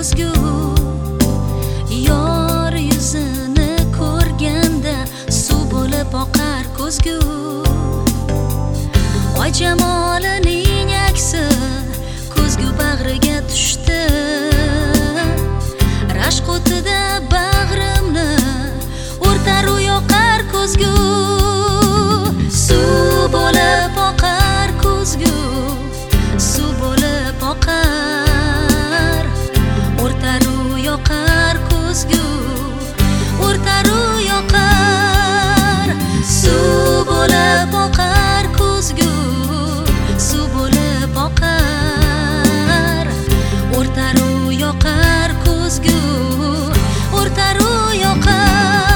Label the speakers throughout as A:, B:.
A: ko'zgu, yor yuzini ko'rganda suv bo'lib oqar ko'zgu. Oy jamolining aksi ko'zgu bag'riga tushdi. Rashq o'tida bag'rimni o'rtar u yoqar ko'zgu. Suv bo'lib oqar ko'zgu, suv bo'lib oqar, o'rtar u yoqar ko'zgu, o'rtar u yoqar. Suv bo'lib oqar ko'zgu, suv bo'lib oqar, o'rtar u yoqar ko'zgu, o'rtar u yoqar.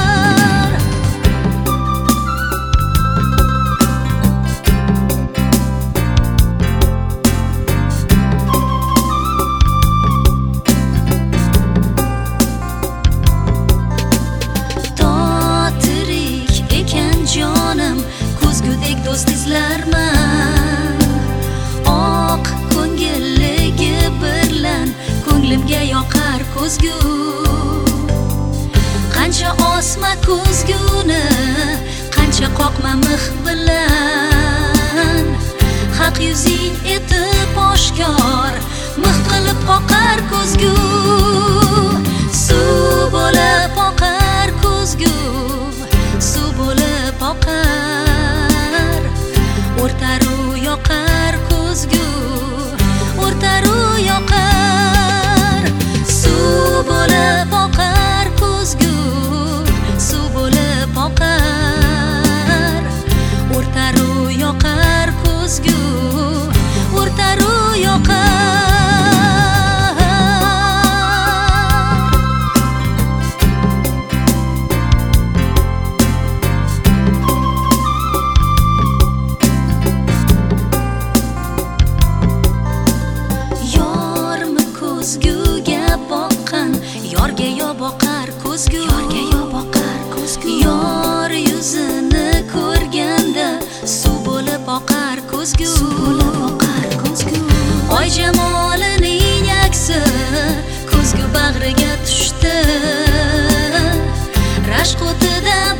A: Ko'zgudek do'st izlarman, oq ko'ngilligi bilan ko'nglimga yoqar ko'zgu. Qancha osma ko'zguni, qancha qoqma mix bilan, haq yuzing etib oshkor mix qilib qoqar ko'zgu. Suv bo'lib oqar ko'zgu, suv bo'lib oqar, o'rtar u yoqar ko'zgu, o'rtar u yoqar. Suv bo'lib oqar ko'zgu, suv bo'lib oqar, o'rtar u yoqar ko'zgu, o'rtar u yoqar. Yorga yo boqar ko'zgu, yorga yo boqar ko'zgu. Yor yuzini ko'rganda suv bo'lib oqar ko'zgu, suv bo'lib oqar ko'zgu. Oy jamolining aksi ko'zgu bag'riga tushdi. Rashq o'tida